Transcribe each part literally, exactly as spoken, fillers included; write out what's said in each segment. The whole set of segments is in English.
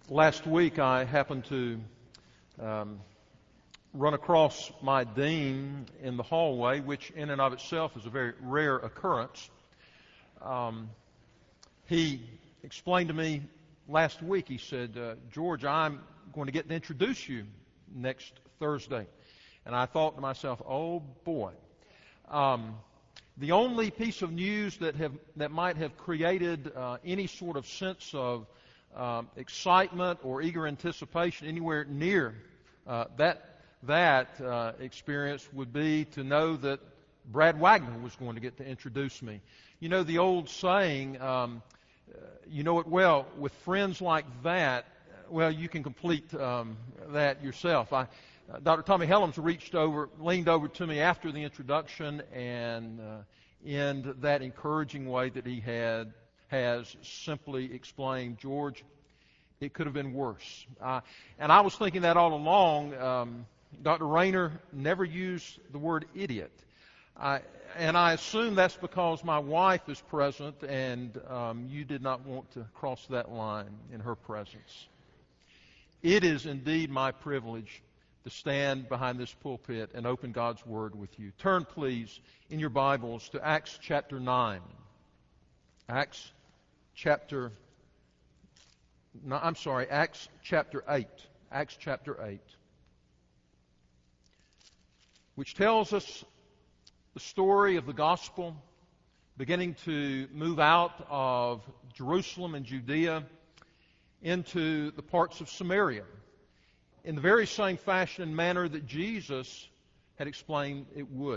Last week I happened to um, run across my dean in the hallway, which in and of itself is a very rare occurrence. Um, he explained to me last week, he said, uh, George, I'm going to get to introduce you next Thursday. And I thought to myself, oh boy. Um, the only piece of news that have that might have created uh, any sort of sense of Um, excitement or eager anticipation anywhere near uh, that that uh, experience would be to know that Brad Wagner was going to get to introduce me. You know the old saying, um, uh, you know it well, with friends like that, well, you can complete um, that yourself. I, uh, Doctor Tommy Helms reached over, leaned over to me after the introduction, and uh, in that encouraging way that he had, has simply explained, George, it could have been worse. Uh, and I was thinking that all along. Um, Doctor Rayner never used the word idiot. I, and I assume that's because my wife is present and um, you did not want to cross that line in her presence. It is indeed my privilege to stand behind this pulpit and open God's Word with you. Turn, please, in your Bibles to Acts chapter nine. Acts chapter, no, I'm sorry, Acts chapter eight. Acts chapter eight. Which tells us the story of the gospel beginning to move out of Jerusalem and Judea into the parts of Samaria in the very same fashion and manner that Jesus had explained it would.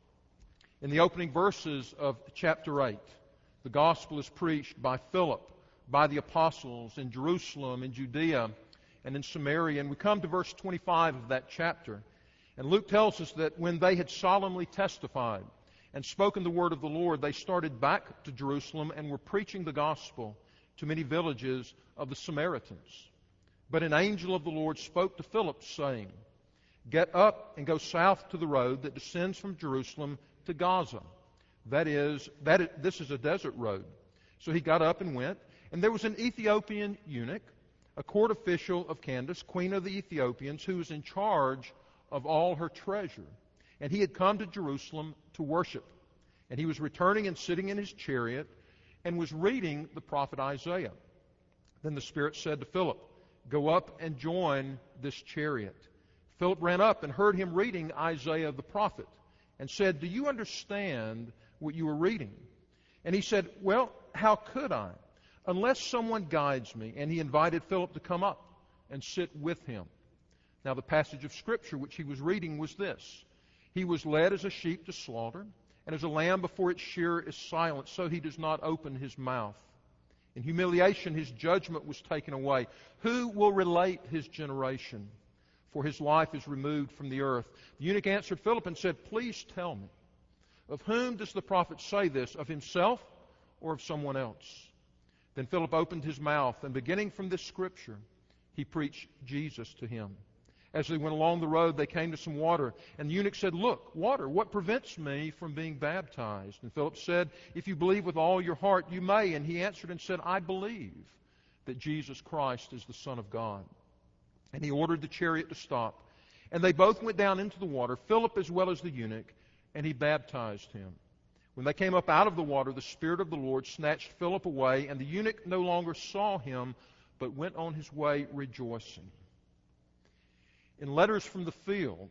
In the opening verses of chapter eight, the gospel is preached by Philip, by the apostles in Jerusalem, in Judea, and in Samaria. And we come to verse twenty-five of that chapter. And Luke tells us that when they had solemnly testified and spoken the word of the Lord, they started back to Jerusalem and were preaching the gospel to many villages of the Samaritans. But an angel of the Lord spoke to Philip, saying, Get up and go south to the road that descends from Jerusalem to Gaza. That is, that is, this is a desert road. So he got up and went, and there was an Ethiopian eunuch, a court official of Candace, queen of the Ethiopians, who was in charge of all her treasure. And he had come to Jerusalem to worship. And he was returning and sitting in his chariot and was reading the prophet Isaiah. Then the Spirit said to Philip, Go up and join this chariot. Philip ran up and heard him reading Isaiah the prophet and said, Do you understand what you were reading? And he said, Well, how could I? Unless someone guides me. And he invited Philip to come up and sit with him. Now the passage of Scripture which he was reading was this. He was led as a sheep to slaughter, and as a lamb before its shearer is silent, so he does not open his mouth. In humiliation his judgment was taken away. Who will relate his generation? For his life is removed from the earth. The eunuch answered Philip and said, Please tell me, of whom does the prophet say this, of himself or of someone else? Then Philip opened his mouth, and beginning from this scripture, he preached Jesus to him. As they went along the road, they came to some water, and the eunuch said, Look, water, what prevents me from being baptized? And Philip said, If you believe with all your heart, you may. And he answered and said, I believe that Jesus Christ is the Son of God. And he ordered the chariot to stop. And they both went down into the water, Philip as well as the eunuch, and he baptized him. When they came up out of the water, the Spirit of the Lord snatched Philip away, and the eunuch no longer saw him, but went on his way rejoicing. In Letters from the Field,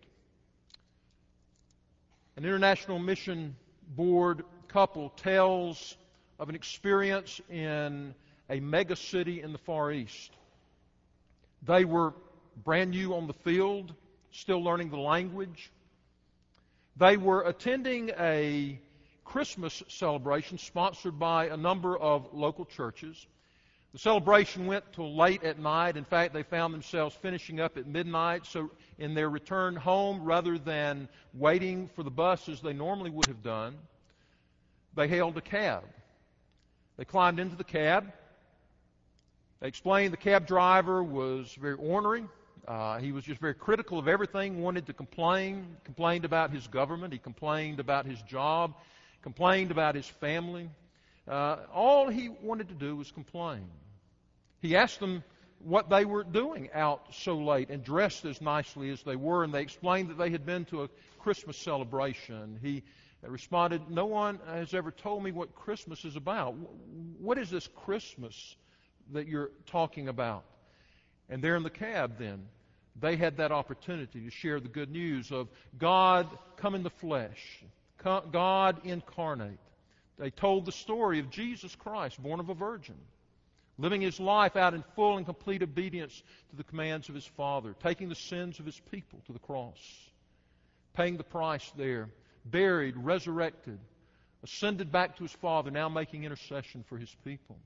an International Mission Board couple tells of an experience in a mega city in the Far East. They were brand new on the field, still learning the language. They were attending a Christmas celebration sponsored by a number of local churches. The celebration went till late at night. In fact, they found themselves finishing up at midnight. So in their return home, rather than waiting for the bus as they normally would have done, they hailed a cab. They climbed into the cab. They explained the cab driver was very ornery. Uh, he was just very critical of everything, wanted to complain, complained about his government. He complained about his job, complained about his family. Uh, all he wanted to do was complain. He asked them what they were doing out so late and dressed as nicely as they were. And they explained that they had been to a Christmas celebration. He responded, "No one has ever told me what Christmas is about. What is this Christmas that you're talking about?" And there in the cab then, they had that opportunity to share the good news of God come in the flesh, God incarnate. They told the story of Jesus Christ, born of a virgin, living His life out in full and complete obedience to the commands of His Father, taking the sins of His people to the cross, paying the price there, buried, resurrected, ascended back to His Father, now making intercession for His people.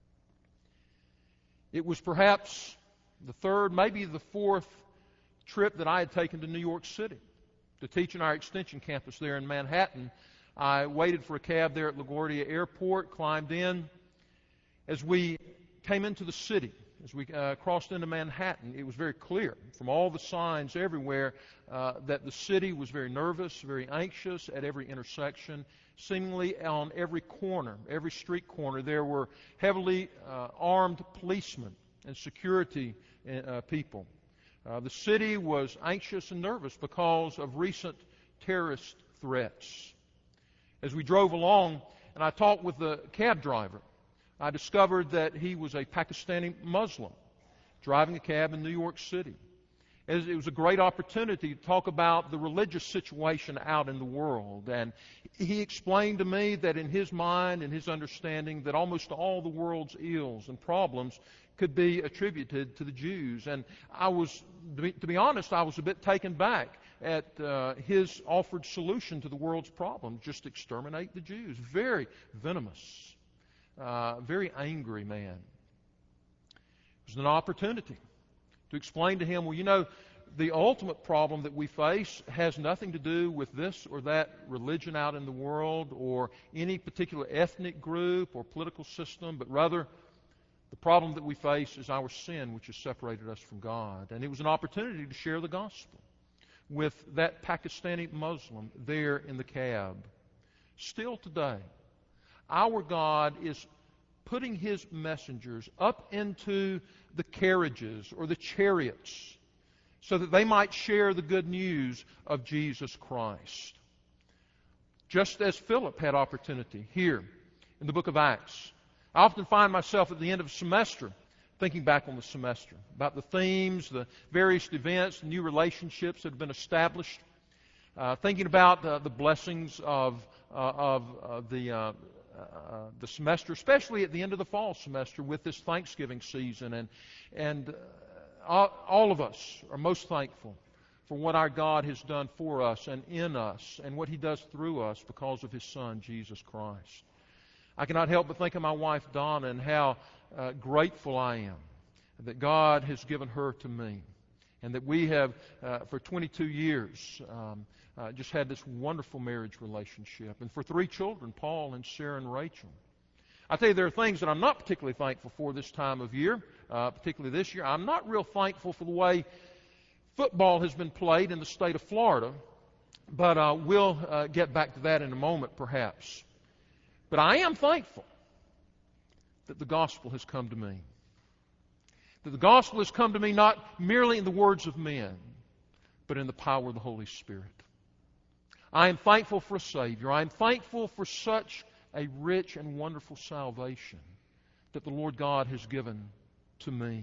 It was perhaps the third, maybe the fourth trip that I had taken to New York City to teach in our extension campus there in Manhattan. I waited for a cab there at LaGuardia Airport, climbed in. As we came into the city, as we uh, crossed into Manhattan, it was very clear from all the signs everywhere uh, that the city was very nervous, very anxious at every intersection. Seemingly on every corner, every street corner, there were heavily uh, armed policemen and security uh, people. Uh, the city was anxious and nervous because of recent terrorist threats. As we drove along, and I talked with the cab driver, I discovered that he was a Pakistani Muslim driving a cab in New York City. As it was a great opportunity to talk about the religious situation out in the world. And he explained to me that in his mind and his understanding that almost all the world's ills and problems could be attributed to the Jews. And I was, to be, to be honest, I was a bit taken back at uh, his offered solution to the world's problems. Just exterminate the Jews. Very venomous, uh, very angry man. It was an opportunity to explain to him, well, you know, the ultimate problem that we face has nothing to do with this or that religion out in the world or any particular ethnic group or political system, but rather the problem that we face is our sin, which has separated us from God. And it was an opportunity to share the gospel with that Pakistani Muslim there in the cab. Still today, our God is putting His messengers up into the carriages or the chariots so that they might share the good news of Jesus Christ. Just as Philip had opportunity here in the book of Acts. I often find myself at the end of a semester thinking back on the semester about the themes, the various events, new relationships that have been established, uh, thinking about uh, the blessings of, uh, of uh, the uh, Uh, the semester, especially at the end of the fall semester with this Thanksgiving season. And, and uh, all, all of us are most thankful for what our God has done for us and in us and what He does through us because of His Son, Jesus Christ. I cannot help but think of my wife, Donna, and how uh, grateful I am that God has given her to me and that we have, uh, for twenty-two years, um, Uh, just had this wonderful marriage relationship. And for three children, Paul and Sarah and Rachel. I tell you, there are things that I'm not particularly thankful for this time of year, uh, particularly this year. I'm not real thankful for the way football has been played in the state of Florida, but uh, we'll uh, get back to that in a moment, perhaps. But I am thankful that the gospel has come to me. That the gospel has come to me not merely in the words of men, but in the power of the Holy Spirit. I am thankful for a Savior. I am thankful for such a rich and wonderful salvation that the Lord God has given to me.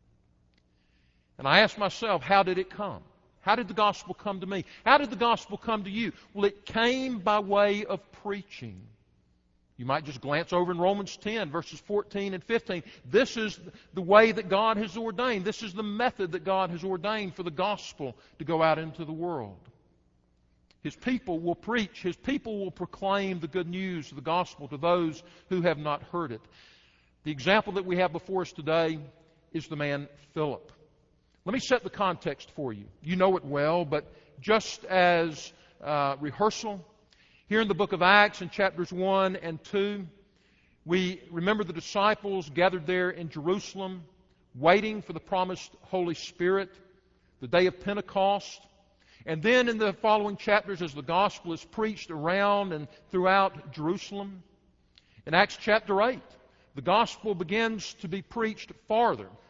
And I ask myself, how did it come? How did the gospel come to me? How did the gospel come to you? Well, it came by way of preaching. You might just glance over in Romans ten, verses fourteen and fifteen. This is the way that God has ordained. This is the method that God has ordained for the gospel to go out into the world. His people will preach. His people will proclaim the good news of the gospel to those who have not heard it. The example that we have before us today is the man Philip. Let me set the context for you. You know it well, but just as uh, rehearsal, here in the book of Acts in chapters one and two, we remember the disciples gathered there in Jerusalem, waiting for the promised Holy Spirit, the day of Pentecost. And then in the following chapters, as the gospel is preached around and throughout Jerusalem, in Acts chapter eight, the gospel begins to be preached farther,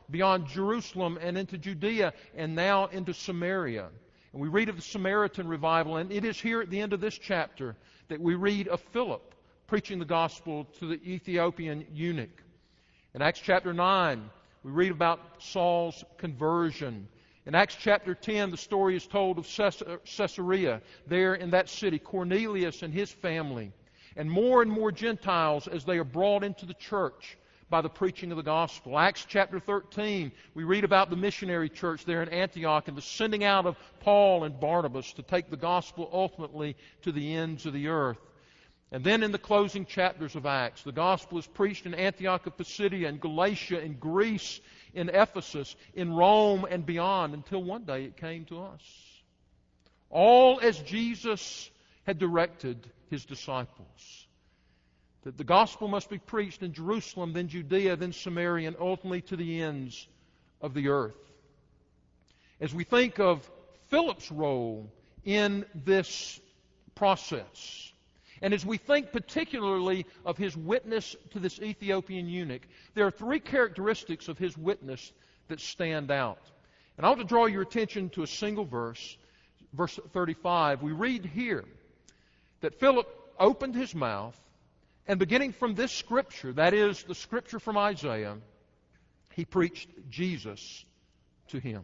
beyond Jerusalem and into Judea and now into Samaria. And we read of the Samaritan revival, and it is here at the end of this chapter that we read of Philip preaching the gospel to the Ethiopian eunuch. In Acts chapter nine, we read about Saul's conversion. In Acts chapter ten, the story is told of Caesarea, there in that city, Cornelius and his family, and more and more Gentiles as they are brought into the church by the preaching of the gospel. Acts chapter thirteen, we read about the missionary church there in Antioch and the sending out of Paul and Barnabas to take the gospel ultimately to the ends of the earth. And then in the closing chapters of Acts, the gospel is preached in Antioch of Pisidia, in Galatia, in Greece, in Ephesus, in Rome, and beyond, until one day it came to us. All as Jesus had directed His disciples. That the gospel must be preached in Jerusalem, then Judea, then Samaria, and ultimately to the ends of the earth. As we think of Philip's role in this process, and as we think particularly of his witness to this Ethiopian eunuch, there are three characteristics of his witness that stand out. And I want to draw your attention to a single verse, verse thirty-five. We read here that Philip opened his mouth, and beginning from this scripture, that is, the scripture from Isaiah, he preached Jesus to him.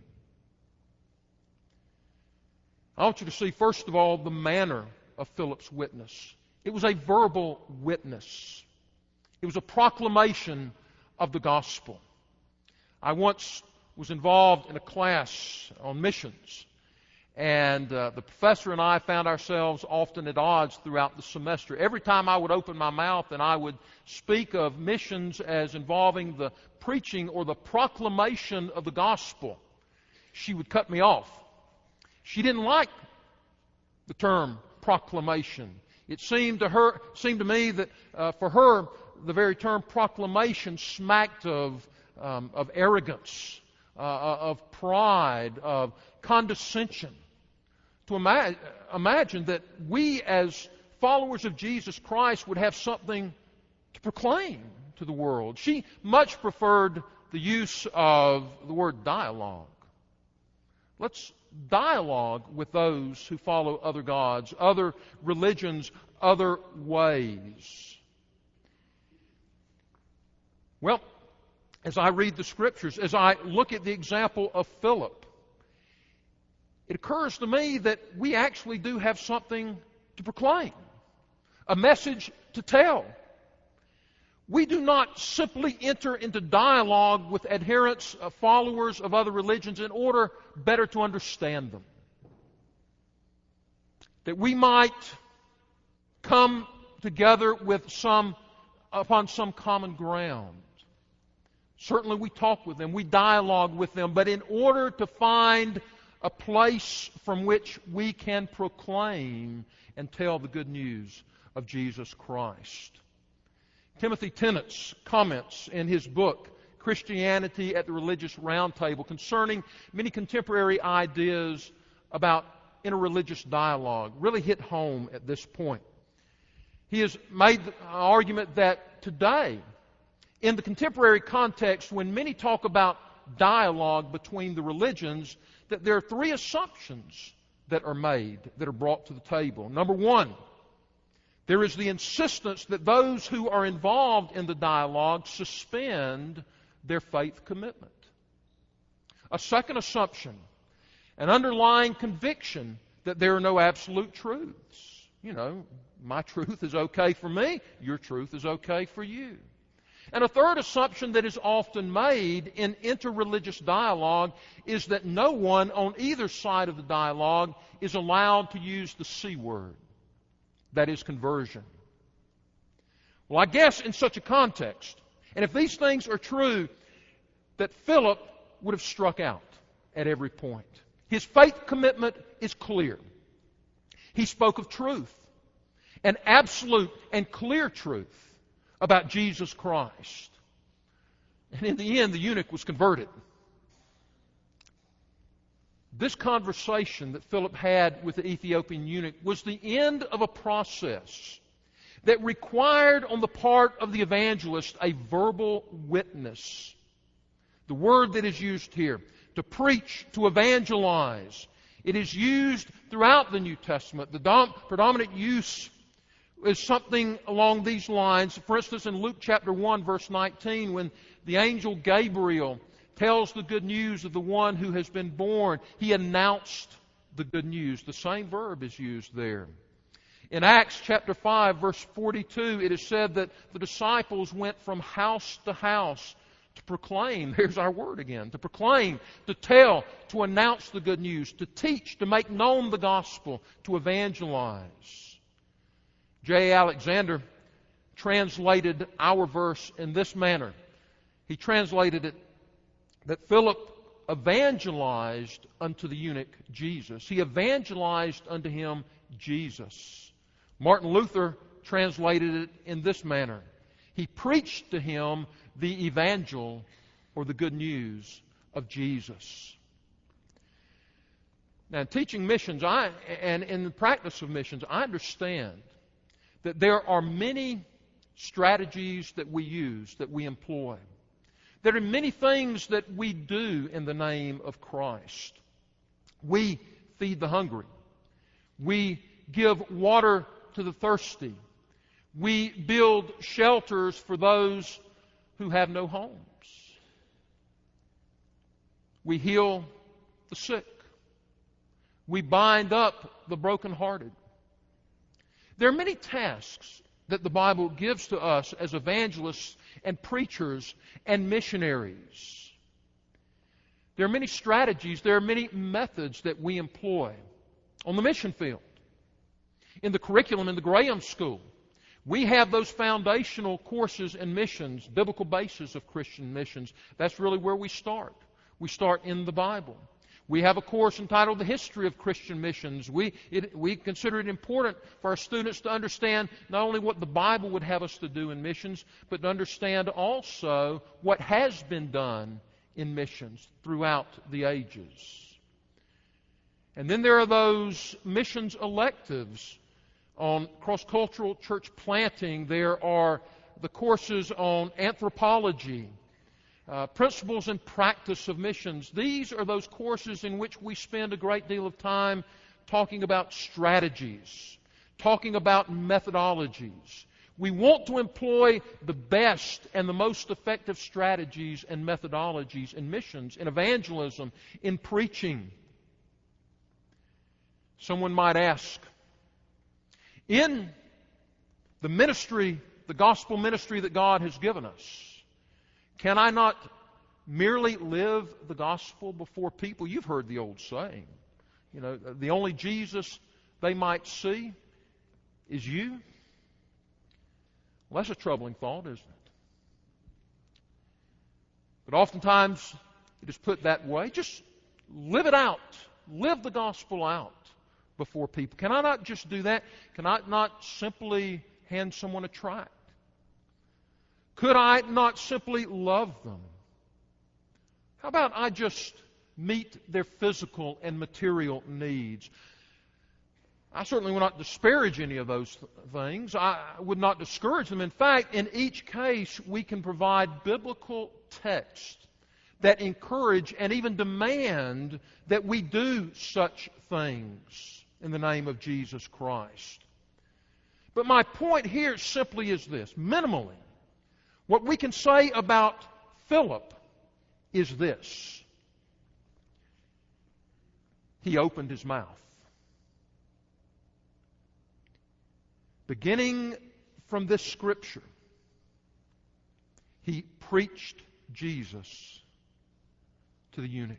I want you to see, first of all, the manner of Philip's witness. It was a verbal witness. It was a proclamation of the gospel. I once was involved in a class on missions, and uh, the professor and I found ourselves often at odds throughout the semester. Every time I would open my mouth and I would speak of missions as involving the preaching or the proclamation of the gospel, she would cut me off. She didn't like the term proclamation. It seemed to her, seemed to me that uh, for her, the very term proclamation smacked of um, of arrogance, uh, of pride, of condescension. To ima- imagine that we as followers of Jesus Christ would have something to proclaim to the world. She much preferred the use of the word dialogue. Let's dialogue with those who follow other gods, other religions, other ways. Well, as I read the Scriptures, as I look at the example of Philip, it occurs to me that we actually do have something to proclaim, a message to tell. We do not simply enter into dialogue with adherents, uh, followers of other religions in order better to understand them. That we might come together with some, upon some common ground. Certainly we talk with them, we dialogue with them, but in order to find a place from which we can proclaim and tell the good news of Jesus Christ. Timothy Tennant's comments in his book, Christianity at the Religious Roundtable, concerning many contemporary ideas about interreligious dialogue, really hit home at this point. He has made the argument that today, in the contemporary context, when many talk about dialogue between the religions, that there are three assumptions that are made, that are brought to the table. Number one, there is the insistence that those who are involved in the dialogue suspend their faith commitment. A second assumption, an underlying conviction that there are no absolute truths. You know, my truth is okay for me, your truth is okay for you. And a third assumption that is often made in interreligious dialogue is that no one on either side of the dialogue is allowed to use the C word. That is conversion. Well, I guess in such a context, and if these things are true, that Philip would have struck out at every point. His faith commitment is clear. He spoke of truth, an absolute and clear truth about Jesus Christ. And in the end, the eunuch was converted. This conversation that Philip had with the Ethiopian eunuch was the end of a process that required on the part of the evangelist a verbal witness. The The word that is used here, to preach, to evangelize, it is used throughout the New Testament. The dom- predominant use is something along these lines. For instance, in Luke chapter one, verse nineteen, when the angel Gabriel tells the good news of the one who has been born, he announced the good news. The same verb is used there. In Acts chapter five, verse forty-two, it is said that the disciples went from house to house to proclaim. There's our word again. To proclaim, to tell, to announce the good news, to teach, to make known the gospel, to evangelize. J A. Alexander translated our verse in this manner. He translated it that Philip evangelized unto the eunuch Jesus. He evangelized unto him Jesus. Martin Luther translated it in this manner. He preached to him the evangel, or the good news of Jesus. Now, in teaching missions, I, and in the practice of missions, I understand that there are many strategies that we use, that we employ. There are many things that we do in the name of Christ. We feed the hungry. We give water to the thirsty. We build shelters for those who have no homes. We heal the sick. We bind up the brokenhearted. There are many tasks that the Bible gives to us as evangelists and preachers and missionaries. There are many strategies, there are many methods that we employ on the mission field. In the curriculum in the Graham School, we have those foundational courses in missions, biblical basis of Christian missions. That's really where we start. We start in the Bible. We have a course entitled The History of Christian Missions. We, it, we consider it important for our students to understand not only what the Bible would have us to do in missions, but to understand also what has been done in missions throughout the ages. And then there are those missions electives on cross-cultural church planting. There are the courses on anthropology, uh, principles and practice of missions. These are those courses in which we spend a great deal of time talking about strategies, talking about methodologies. We want to employ the best and the most effective strategies and methodologies in missions, in evangelism, in preaching. Someone might ask, in the ministry, the gospel ministry that God has given us, can I not merely live the gospel before people? You've heard the old saying, you know, the only Jesus they might see is you. Well, that's a troubling thought, isn't it? But oftentimes it is put that way. Just live it out. Live the gospel out before people. Can I not just do that? Can I not simply hand someone a tract? Could I not simply love them? How about I just meet their physical and material needs? I certainly would not disparage any of those th- things. I would not discourage them. In fact, in each case, we can provide biblical texts that encourage and even demand that we do such things in the name of Jesus Christ. But my point here simply is this. Minimally, what we can say about Philip is this. He opened his mouth. Beginning from this scripture, he preached Jesus to the eunuch.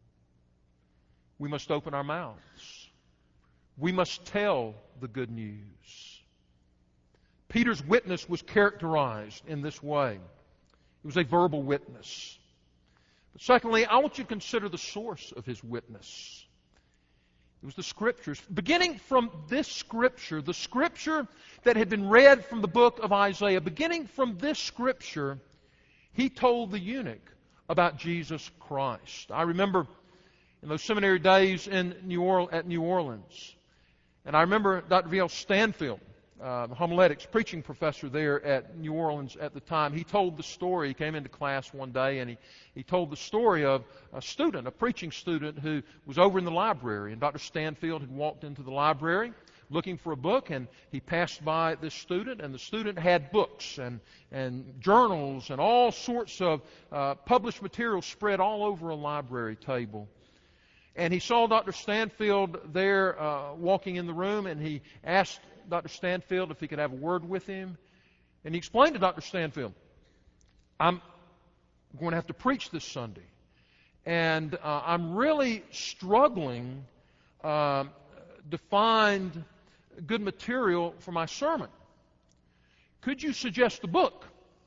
We must open our mouths. We must tell the good news. Peter's witness was characterized in this way. It was a verbal witness. But secondly, I want you to consider the source of his witness. It was the Scriptures. Beginning from this Scripture, the Scripture that had been read from the book of Isaiah, beginning from this Scripture, he told the eunuch about Jesus Christ. I remember in those seminary days in New Orleans, at New Orleans, and I remember Doctor V L Stanfield uh, the homiletics preaching professor there at New Orleans at the time, he told the story. He came into class one day and he, he told the story of a student, a preaching student who was over in the library. And Doctor Stanfield had walked into the library looking for a book, and he passed by this student, and the student had books and, and journals and all sorts of uh, published material spread all over a library table. And he saw Doctor Stanfield there uh, walking in the room, and he asked Doctor Stanfield if he could have a word with him. And he explained to Doctor Stanfield, I'm going to have to preach this Sunday, and uh, I'm really struggling uh, to find good material for my sermon. Could you suggest a book?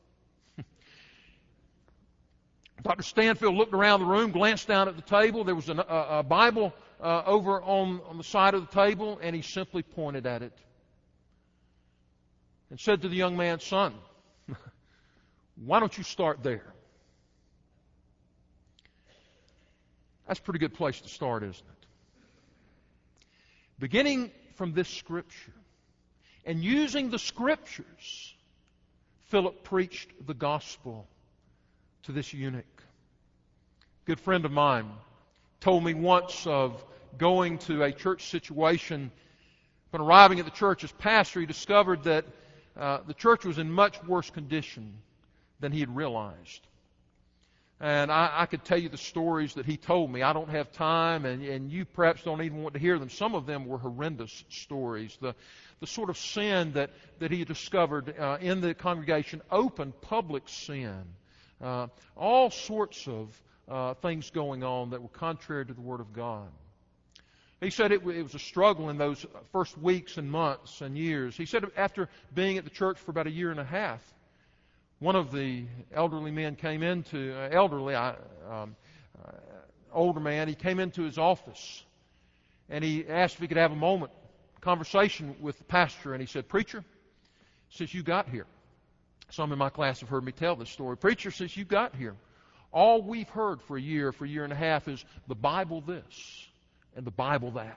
Doctor Stanfield looked around the room, glanced down at the table. There was an, a, a Bible uh, over on, on the side of the table, and he simply pointed at it and said to the young man, son, why don't you start there? That's a pretty good place to start, isn't it? Beginning from this Scripture and using the Scriptures, Philip preached the gospel to this eunuch. A good friend of mine told me once of going to a church situation. When arriving at the church as pastor, he discovered that uh, the church was in much worse condition than he had realized. And I, I could tell you the stories that he told me. I don't have time, and, and you perhaps don't even want to hear them. Some of them were horrendous stories. The, the sort of sin that, that he discovered uh, in the congregation, open public sin. Uh, all sorts of uh, things going on that were contrary to the Word of God. He said it, it was a struggle in those first weeks and months and years. He said after being at the church for about a year and a half, one of the elderly men came into, uh, elderly, um, uh, older man, he came into his office and he asked if he could have a moment, conversation with the pastor, and he said, preacher, since you got here, some in my class have heard me tell this story, preacher, since you got here, all we've heard for a year, for a year and a half is the Bible this and the Bible that.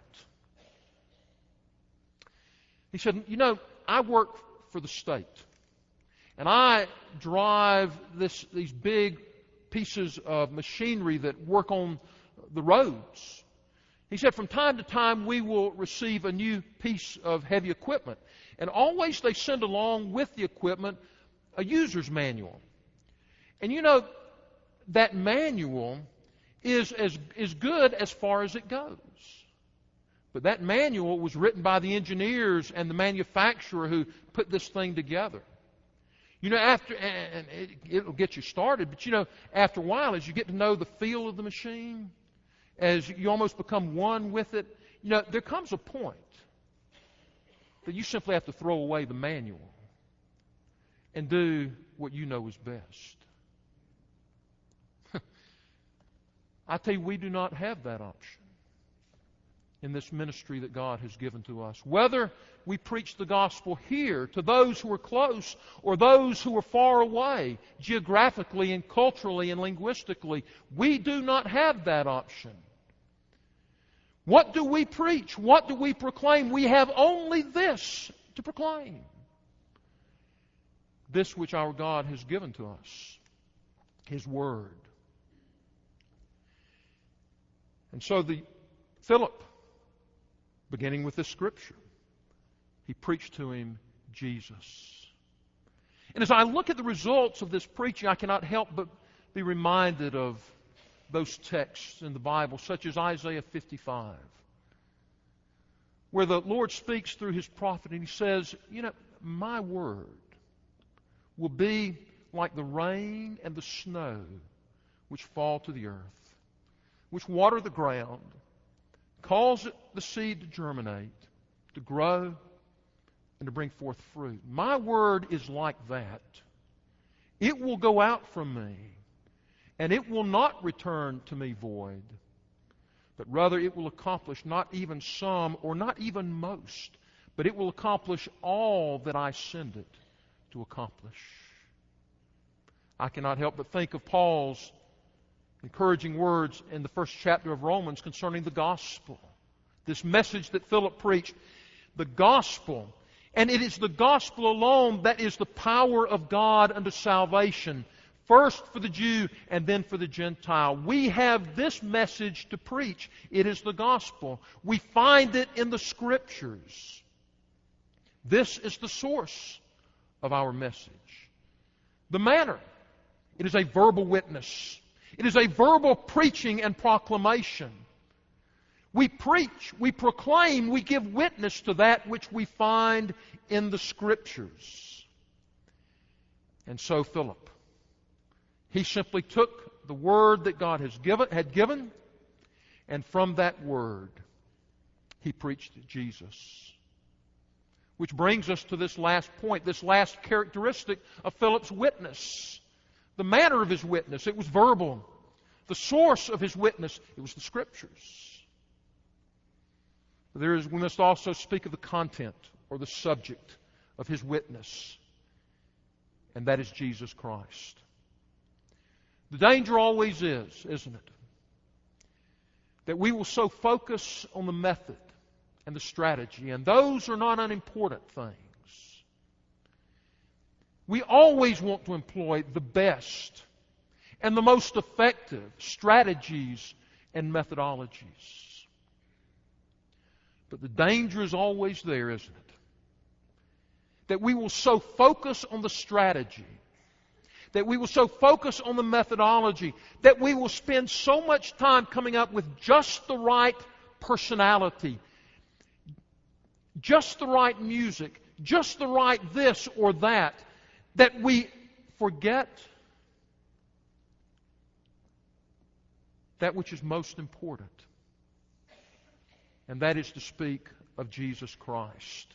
He said, you know, I work for the state. And I drive this, these big pieces of machinery that work on the roads. He said, from time to time we will receive a new piece of heavy equipment. And always they send along with the equipment a user's manual. And you know, that manual is as, is good as far as it goes. But that manual was written by the engineers and the manufacturer who put this thing together. You know, after, and it, it'll get you started, but you know, after a while, as you get to know the feel of the machine, as you almost become one with it, you know, there comes a point that you simply have to throw away the manual and do what you know is best. I tell you, we do not have that option in this ministry that God has given to us. Whether we preach the gospel here to those who are close or those who are far away, geographically and culturally and linguistically, we do not have that option. What do we preach? What do we proclaim? We have only this to proclaim. This which our God has given to us, His Word. And so the Philip, beginning with this scripture, he preached to him Jesus. And as I look at the results of this preaching, I cannot help but be reminded of those texts in the Bible, such as Isaiah fifty-five, where the Lord speaks through His prophet and He says, you know, my word will be like the rain and the snow which fall to the earth, which water the ground, cause the seed to germinate, to grow, and to bring forth fruit. My word is like that. It will go out from me, and it will not return to me void, but rather it will accomplish not even some or not even most, but it will accomplish all that I send it to accomplish. I cannot help but think of Paul's encouraging words in the first chapter of Romans concerning the gospel. This message that Philip preached, the gospel. And it is the gospel alone that is the power of God unto salvation, first for the Jew and then for the Gentile. We have this message to preach. It is the gospel. We find it in the Scriptures. This is the source of our message. The manner. It is a verbal witness. It is a verbal preaching and proclamation. We preach, we proclaim, we give witness to that which we find in the Scriptures. And so Philip, he simply took the word that God has given, had given, and from that word, he preached Jesus. Which brings us to this last point, this last characteristic of Philip's witness. The manner of his witness, it was verbal. The source of his witness, it was the Scriptures. But there is, we must also speak of the content or the subject of his witness, and that is Jesus Christ. The danger always is, isn't it, that we will so focus on the method and the strategy, and those are not unimportant things. We always want to employ the best and the most effective strategies and methodologies. But the danger is always there, isn't it? That we will so focus on the strategy, that we will so focus on the methodology, that we will spend so much time coming up with just the right personality, just the right music, just the right this or that, that we forget that which is most important. And that is to speak of Jesus Christ.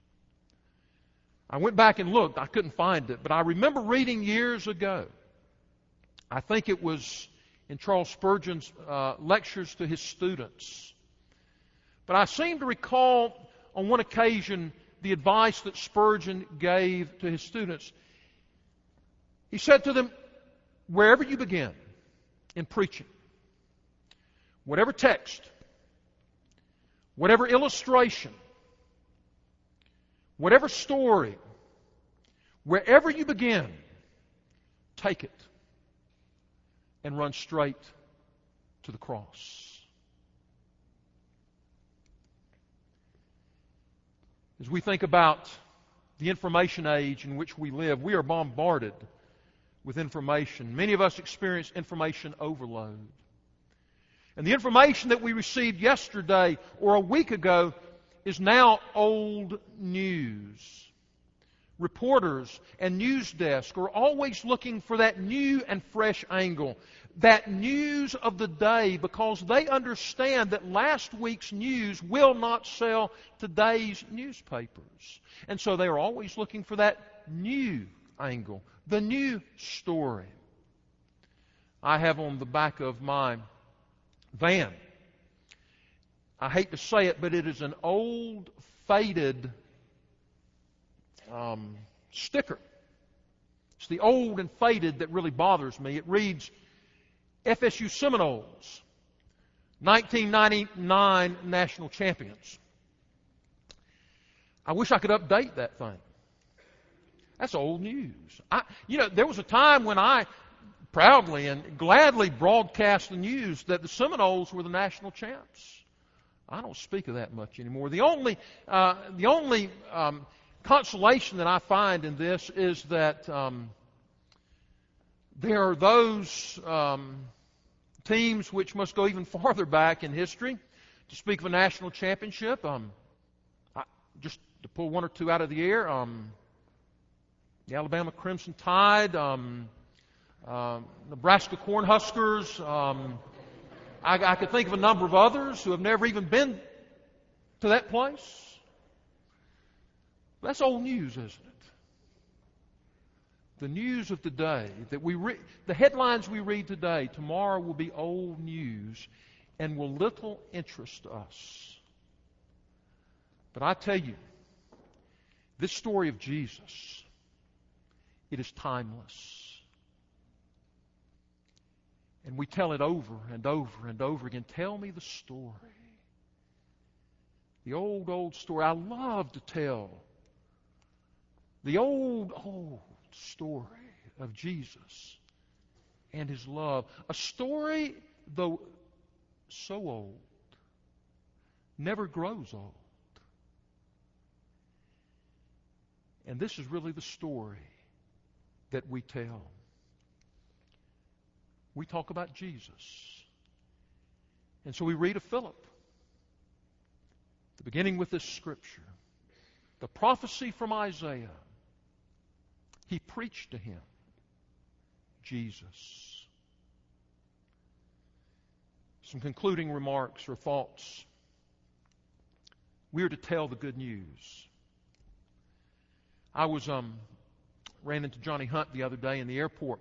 I went back and looked. I couldn't find it. But I remember reading years ago, I think it was in Charles Spurgeon's uh, lectures to his students. But I seem to recall on one occasion the advice that Spurgeon gave to his students. He said to them, wherever you begin in preaching, whatever text, whatever illustration, whatever story, wherever you begin, take it and run straight to the cross. As we think about the information age in which we live, we are bombarded with information. Many of us experience information overload. And the information that we received yesterday or a week ago is now old news. Reporters and news desks are always looking for that new and fresh angle, that news of the day, because they understand that last week's news will not sell today's newspapers. And so they are always looking for that new angle, the new story. I have on the back of my van, I hate to say it, but it is an old, faded um, sticker. It's the old and faded that really bothers me. It reads, F S U Seminoles, nineteen ninety-nine national champions. I wish I could update that thing. That's old news. I, you know, there was a time when I proudly and gladly broadcast the news that the Seminoles were the national champs. I don't speak of that much anymore. The only, uh, the only um, consolation that I find in this is that um, there are those um, teams which must go even farther back in history to speak of a national championship. Um, I, just to pull one or two out of the air, um, the Alabama Crimson Tide, um, uh, Nebraska Cornhuskers. Um, I, I could think of a number of others who have never even been to that place. That's old news, isn't it? The news of today that we read, the headlines we read today, tomorrow will be old news and will little interest us. But I tell you, this story of Jesus, it is timeless. And we tell it over and over and over again. Tell me the story. The old, old story. I love to tell The old, old story of Jesus and His love. A story, though so old, never grows old. And this is really the story that we tell. We talk about Jesus. And so we read of Philip, the beginning with this scripture. The prophecy from Isaiah. He preached to him Jesus. Some concluding remarks or thoughts. We are to tell the good news. I was um ran into Johnny Hunt the other day in the airport.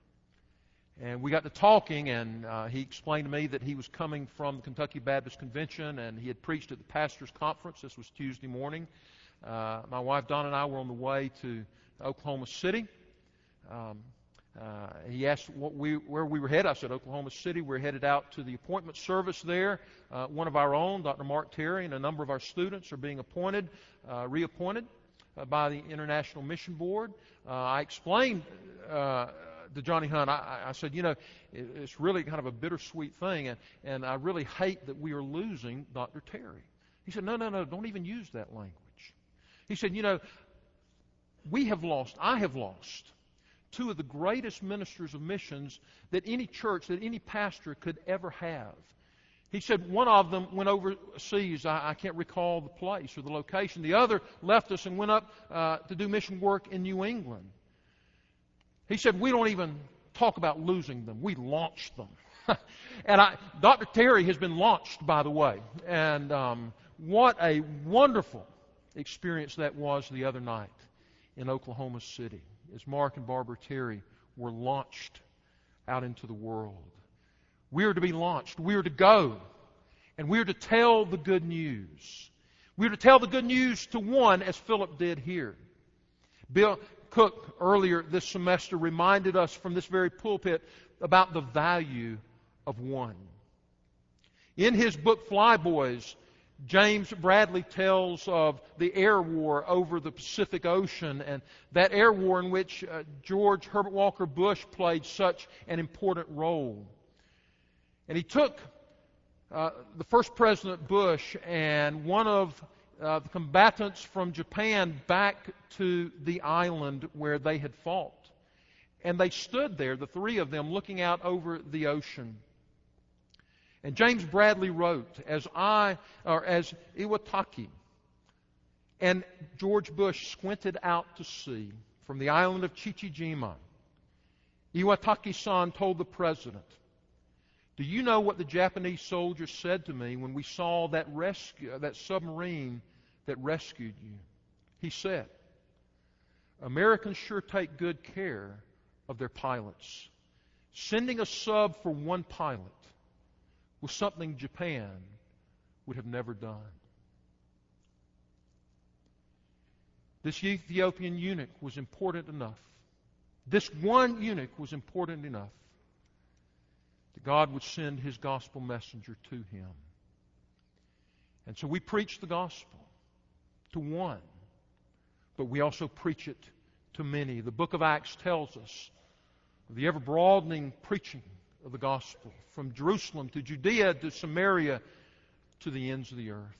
And we got to talking, and uh, he explained to me that he was coming from the Kentucky Baptist Convention, and he had preached at the Pastors Conference. This was Tuesday morning. Uh, my wife, Donna, and I were on the way to Oklahoma City. Um, uh, he asked what we, where we were headed. I said, Oklahoma City. We're headed out to the appointment service there. Uh, one of our own, Doctor Mark Terry, and a number of our students are being appointed, uh, reappointed uh, by the International Mission Board. Uh, I explained uh, to Johnny Hunt, I, I said, you know, it, it's really kind of a bittersweet thing, and, and I really hate that we are losing Doctor Terry. He said, no, no, no, don't even use that language. He said, you know, we have lost, I have lost, two of the greatest ministers of missions that any church, that any pastor could ever have. He said one of them went overseas. I, I can't recall the place or the location. The other left us and went up uh, to do mission work in New England. He said, we don't even talk about losing them. We launched them. and I, Doctor Terry has been launched, by the way. And um, what a wonderful experience that was the other night in Oklahoma City as Mark and Barbara Terry were launched out into the world. We are to be launched. We are to go. And we are to tell the good news. We are to tell the good news to one, as Philip did here. Bill Cook earlier this semester reminded us from this very pulpit about the value of one. In his book Flyboys, James Bradley tells of the air war over the Pacific Ocean, and that air war in which uh, George Herbert Walker Bush played such an important role. And he took uh, the first President Bush and one of uh, the combatants from Japan back to the island where they had fought. And they stood there, the three of them, looking out over the ocean. And James Bradley wrote, as I, or as Iwataki and George Bush squinted out to sea from the island of Chichijima, Iwataki-san told the President, do you know what the Japanese soldiers said to me when we saw that rescue, that submarine that rescued you? He said, Americans sure take good care of their pilots. Sending a sub for one pilot was something Japan would have never done. This Ethiopian eunuch was important enough. This one eunuch was important enough that God would send His gospel messenger to him. And so we preach the gospel to one, but we also preach it to many. The book of Acts tells us of the ever-broadening preaching of the gospel from Jerusalem to Judea to Samaria to the ends of the earth.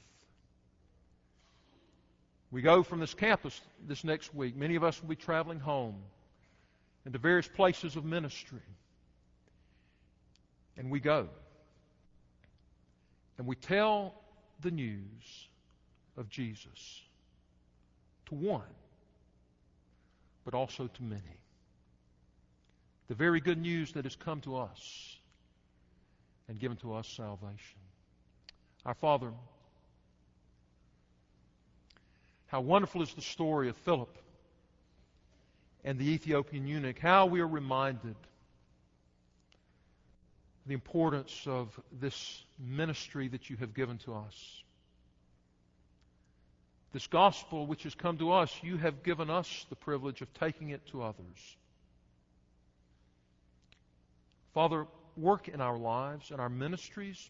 We go from this campus this next week. Many of us will be traveling home and to various places of ministry. And we go. And we tell the news of Jesus to one, but also to many. The very good news that has come to us and given to us salvation. Our Father, how wonderful is the story of Philip and the Ethiopian eunuch. How we are reminded the importance of this ministry that you have given to us. This gospel which has come to us, you have given us the privilege of taking it to others. Father, work in our lives and our ministries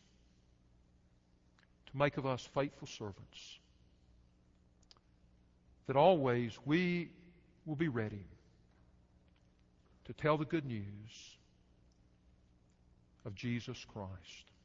to make of us faithful servants. That always we will be ready to tell the good news of Jesus Christ.